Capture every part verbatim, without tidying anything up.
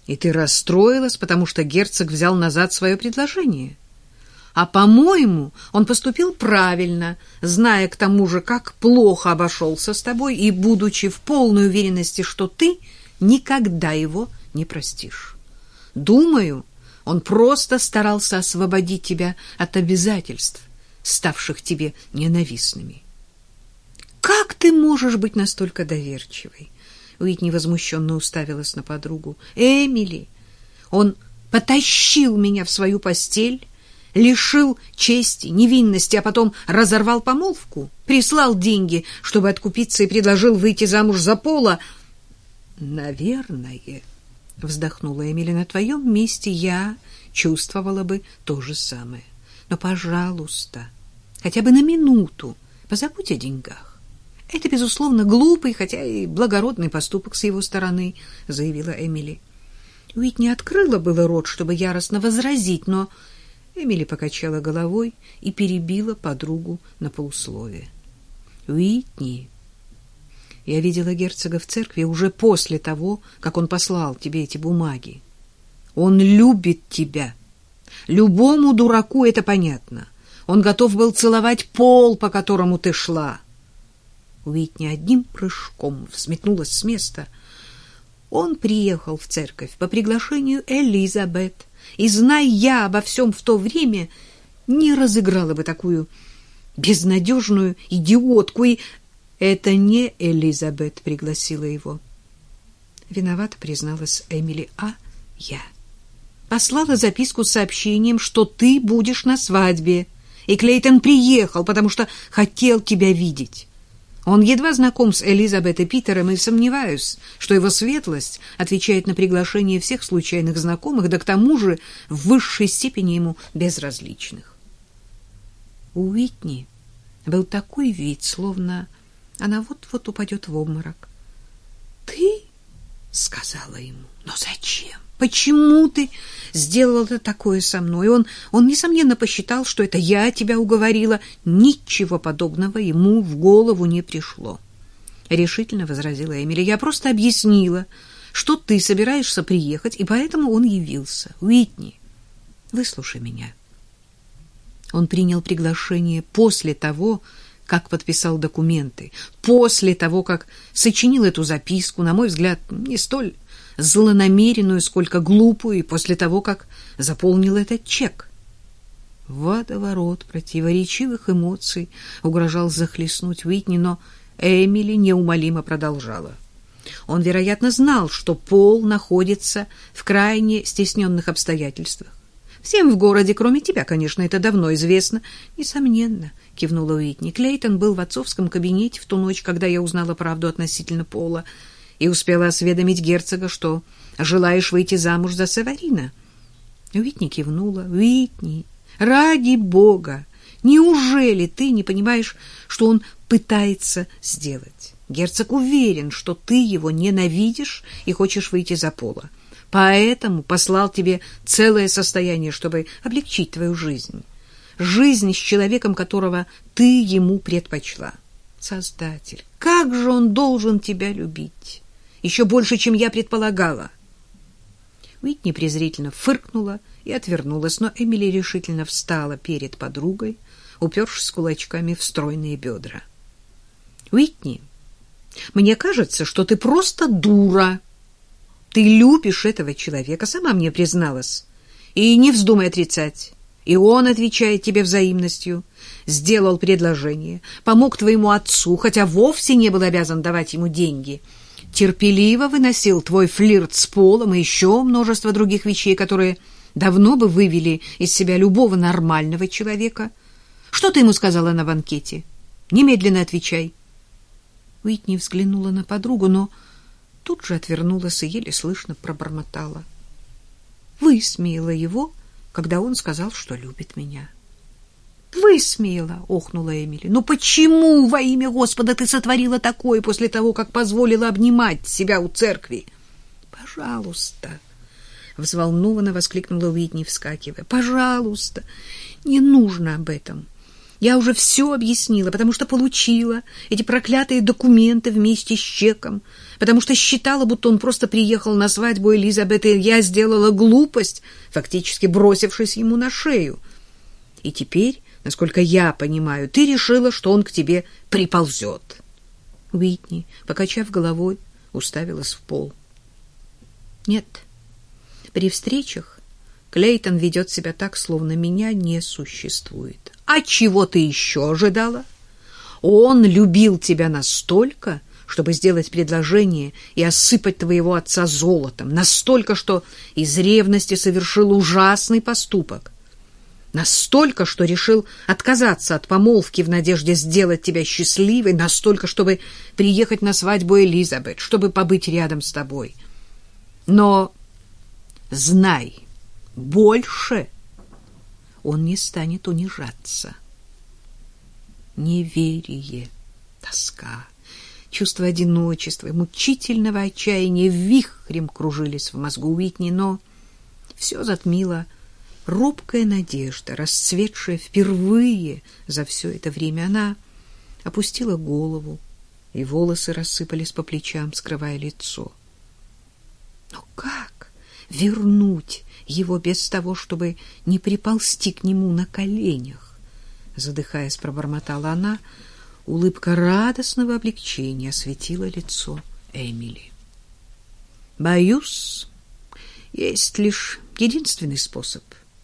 И ты расстроилась, потому что герцог взял назад свое предложение. А, по-моему, он поступил правильно, зная к тому же, как плохо обошелся с тобой и будучи в полной уверенности, что ты никогда его не простишь. Думаю, он просто старался освободить тебя от обязательств, ставших тебе ненавистными. Как ты можешь быть настолько доверчивой? Уитни возмущенно уставилась на подругу. Эмили, он потащил меня в свою постель, лишил чести, невинности, а потом разорвал помолвку, прислал деньги, чтобы откупиться, и предложил выйти замуж за Пола. Наверное, вздохнула Эмили, на твоем месте я чувствовала бы то же самое. Но, пожалуйста, хотя бы на минуту позабудь о деньгах. Это, безусловно, глупый, хотя и благородный поступок с его стороны, заявила Эмили. Уитни открыла было рот, чтобы яростно возразить, но Эмили покачала головой и перебила подругу на полусловие. Уитни, я видела герцога в церкви уже после того, как он послал тебе эти бумаги. Он любит тебя. Любому дураку это понятно. Он готов был целовать пол, по которому ты шла. Уитни одним прыжком взметнулась с места. Он приехал в церковь по приглашению Элизабет, и, зная я обо всем в то время, не разыграла бы такую безнадежную идиотку. И это не Элизабет пригласила его. Виновата призналась Эмили, а я. Послала записку с сообщением, что ты будешь на свадьбе, и Клейтон приехал, потому что хотел тебя видеть. Он едва знаком с Элизабет и Питером, и сомневаюсь, что его светлость отвечает на приглашение всех случайных знакомых, да к тому же в высшей степени ему безразличных. У Уитни был такой вид, словно она вот-вот упадет в обморок. «Ты?» — сказала ему. «Но зачем? Почему ты сделал это такое со мной?» Он, он, несомненно, посчитал, что это я тебя уговорила. Ничего подобного ему в голову не пришло. Решительно возразила Эмили. Я просто объяснила, что ты собираешься приехать, и поэтому он явился. Уитни, выслушай меня. Он принял приглашение после того, как подписал документы, после того, как сочинил эту записку, на мой взгляд, не столь злонамеренную, сколько глупую, и после того, как заполнил этот чек. Водоворот противоречивых эмоций угрожал захлестнуть Уитни, но Эмили неумолимо продолжала. Он, вероятно, знал, что Пол находится в крайне стесненных обстоятельствах. Всем в городе, кроме тебя, конечно, это давно известно. Несомненно, кивнула Уитни. Клейтон был в отцовском кабинете в ту ночь, когда я узнала правду относительно Пола, и успела осведомить герцога, что желаешь выйти замуж за Северина. Уитни кивнула. Уитни, ради бога, неужели ты не понимаешь, что он пытается сделать? Герцог уверен, что ты его ненавидишь и хочешь выйти за Пола. Поэтому послал тебе целое состояние, чтобы облегчить твою жизнь. Жизнь с человеком, которого ты ему предпочла. Создатель, как же он должен тебя любить? Еще больше, чем я предполагала. Уитни презрительно фыркнула и отвернулась, но Эмили решительно встала перед подругой, упершись кулачками в стройные бедра. Уитни, мне кажется, что ты просто дура. Ты любишь этого человека, сама мне призналась. И не вздумай отрицать. И он отвечает тебе взаимностью, сделал предложение, помог твоему отцу, хотя вовсе не был обязан давать ему деньги, терпеливо выносил твой флирт с Полом и еще множество других вещей, которые давно бы вывели из себя любого нормального человека. Что ты ему сказала на банкете? Немедленно отвечай. Уитни взглянула на подругу, но тут же отвернулась и еле слышно пробормотала. Высмеяла его, когда он сказал, что любит меня. Высмеяла, охнула Эмили. Ну почему во имя Господа ты сотворила такое после того, как позволила обнимать себя у церкви? Пожалуйста, взволнованно воскликнула Уитни, вскакивая. Пожалуйста, не нужно об этом. Я уже все объяснила, потому что получила эти проклятые документы вместе с чеком, потому что считала, будто он просто приехал на свадьбу Элизабет, и я сделала глупость, фактически бросившись ему на шею. И теперь, насколько я понимаю, ты решила, что он к тебе приползет. Уитни, покачав головой, уставилась в пол. Нет, при встречах Клейтон ведет себя так, словно меня не существует. А чего ты еще ожидала? Он любил тебя настолько, чтобы сделать предложение и осыпать твоего отца золотом, настолько, что из ревности совершил ужасный поступок, настолько, что решил отказаться от помолвки в надежде сделать тебя счастливой, настолько, чтобы приехать на свадьбу Элизабет, чтобы побыть рядом с тобой. Но знай, больше он не станет унижаться. Неверие, тоска, чувство одиночества, мучительного отчаяния вихрем кружились в мозгу Уитни, но все затмило робкая надежда, расцветшая впервые за все это время. Она опустила голову, и волосы рассыпались по плечам, скрывая лицо. Но как вернуть его без того, чтобы не приползти к нему на коленях? Задыхаясь, пробормотала она. Улыбка радостного облегчения осветила лицо Эмили. Боюсь, есть лишь единственный способ.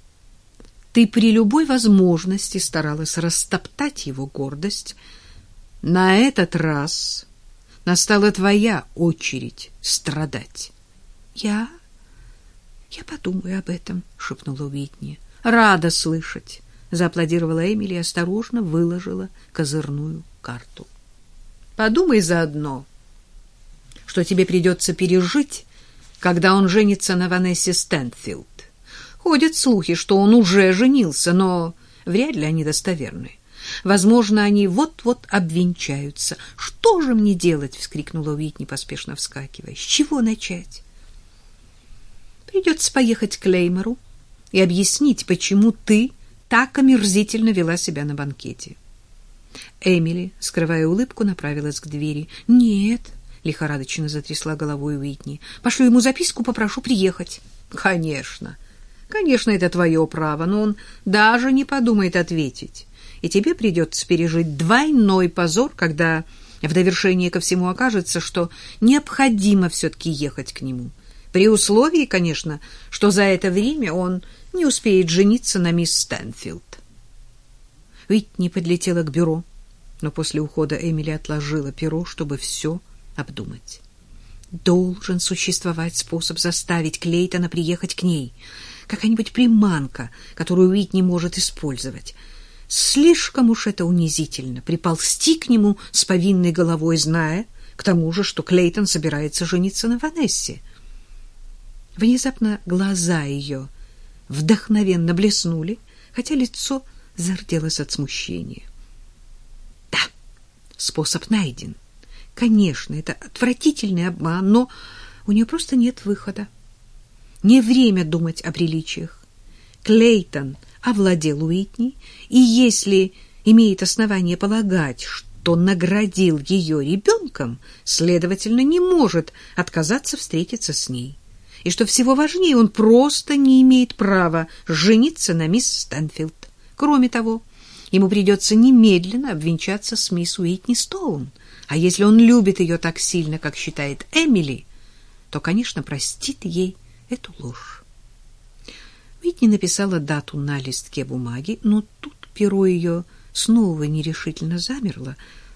Ты при любой возможности старалась растоптать его гордость. На этот раз настала твоя очередь страдать. Я... я подумаю об этом, шепнула Уитни. Рада слышать, зааплодировала Эмили и осторожно выложила козырную карту. Подумай заодно, что тебе придется пережить, когда он женится на Ванессе Стэнфилд. Ходят слухи, что он уже женился, но вряд ли они достоверны. Возможно, они вот-вот обвенчаются. Что же мне делать? Вскрикнула Уитни, поспешно вскакивая. С чего начать? Придется поехать к Клеймору и объяснить, почему ты так омерзительно вела себя на банкете. Эмили, скрывая улыбку, направилась к двери. «Нет», — лихорадочно затрясла головой Уитни, — «пошлю ему записку, попрошу приехать». «Конечно, конечно, это твое право, но он даже не подумает ответить, и тебе придется пережить двойной позор, когда в довершение ко всему окажется, что необходимо все-таки ехать к нему. При условии, конечно, что за это время он не успеет жениться на мисс Стэнфилд». Уитни подлетела к бюро, но после ухода Эмили отложила перо, чтобы все обдумать. Должен существовать способ заставить Клейтона приехать к ней. Какая-нибудь приманка, которую Уитни может использовать. Слишком уж это унизительно — приползти к нему с повинной головой, зная, к тому же, что Клейтон собирается жениться на Ванессе. Внезапно глаза ее вдохновенно блеснули, хотя лицо зарделось от смущения. Да, способ найден. Конечно, это отвратительный обман, но у нее просто нет выхода. Не время думать о приличиях. Клейтон овладел Уитни, и если имеет основание полагать, что наградил ее ребенком, следовательно, не может отказаться встретиться с ней. И что всего важнее, он просто не имеет права жениться на мисс Стэнфилд. Кроме того, ему придется немедленно обвенчаться с мисс Уитни Стоун. А если он любит ее так сильно, как считает Эмили, то, конечно, простит ей эту ложь. Уитни написала дату на листке бумаги, но тут перо ее снова нерешительно замерло.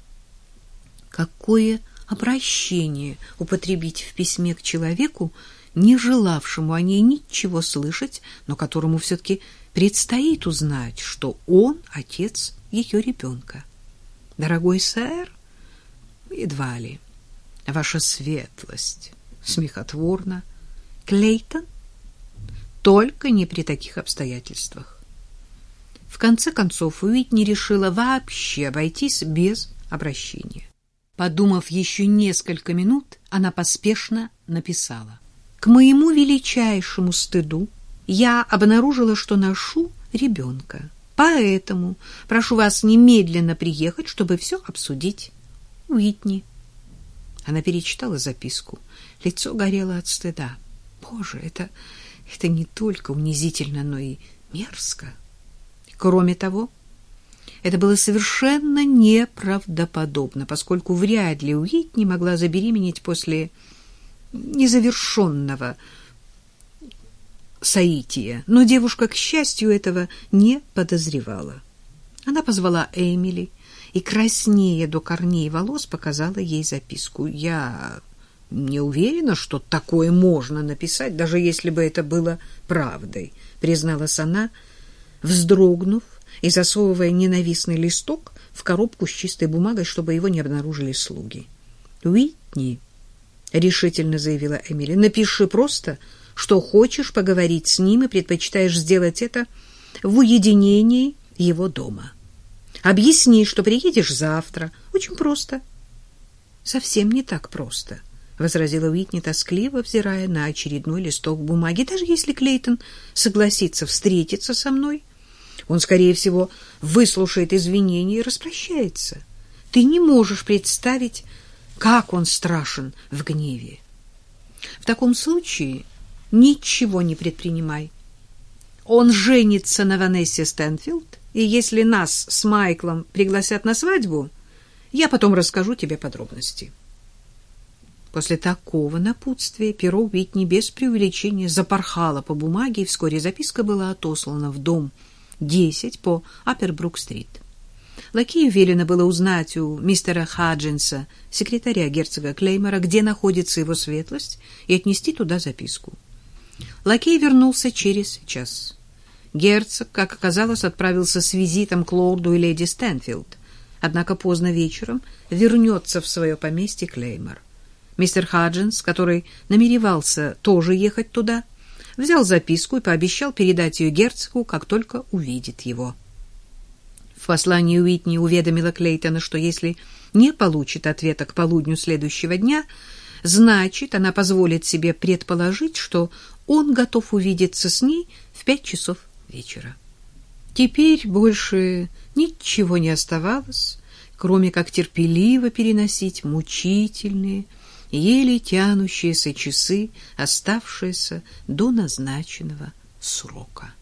Какое обращение употребить в письме к человеку, не желавшему о ней ничего слышать, но которому все-таки предстоит узнать, что он отец ее ребенка? Дорогой сэр, едва ли. Ваша светлость, смехотворно. Клейтон? Только не при таких обстоятельствах. В конце концов, Уитни решила вообще обойтись без обращения. Подумав еще несколько минут, она поспешно написала: «К моему величайшему стыду я обнаружила, что ношу ребенка. Поэтому прошу вас немедленно приехать, чтобы все обсудить. Уитни. Она перечитала записку. Лицо горело от стыда. Боже, это, это не только унизительно, но и мерзко. Кроме того, это было совершенно неправдоподобно, поскольку вряд ли Уитни могла забеременеть после незавершенного соития. Но девушка, к счастью, этого не подозревала. Она позвала Эмили и, краснея до корней волос, показала ей записку. «Я не уверена, что такое можно написать, даже если бы это было правдой», — призналась она, вздрогнув и засовывая ненавистный листок в коробку с чистой бумагой, чтобы его не обнаружили слуги. «Уитни», — решительно заявила Эмили, — «напиши просто, что хочешь поговорить с ним и предпочитаешь сделать это в уединении его дома. Объясни, что приедешь завтра. Очень просто». «Совсем не так просто», — возразила Уитни, тоскливо взирая на очередной листок бумаги. «Даже если Клейтон согласится встретиться со мной, он, скорее всего, выслушает извинения и распрощается. Ты не можешь представить, как он страшен в гневе. В таком случае ничего не предпринимай. Он женится на Ванессе Стэнфилд, и если нас с Майклом пригласят на свадьбу, я потом расскажу тебе подробности». После такого напутствия перо Уитни без преувеличения запорхало по бумаге, и вскоре записка была отослана в дом десять по Аппербрук-стрит. Лакею велено было узнать у мистера Хаджинса, секретаря герцога Клеймора, где находится его светлость, и отнести туда записку. Лакей вернулся через час. Герцог, как оказалось, отправился с визитом к лорду и леди Стэнфилд, однако поздно вечером вернется в свое поместье Клеймор. Мистер Хаджинс, который намеревался тоже ехать туда, взял записку и пообещал передать ее герцогу, как только увидит его. В послании Уитни уведомила Клейтона, что если не получит ответа к полудню следующего дня, значит, она позволит себе предположить, что он готов увидеться с ней в пять часов вечера. Теперь больше ничего не оставалось, кроме как терпеливо переносить мучительные, еле тянущиеся часы, оставшиеся до назначенного срока.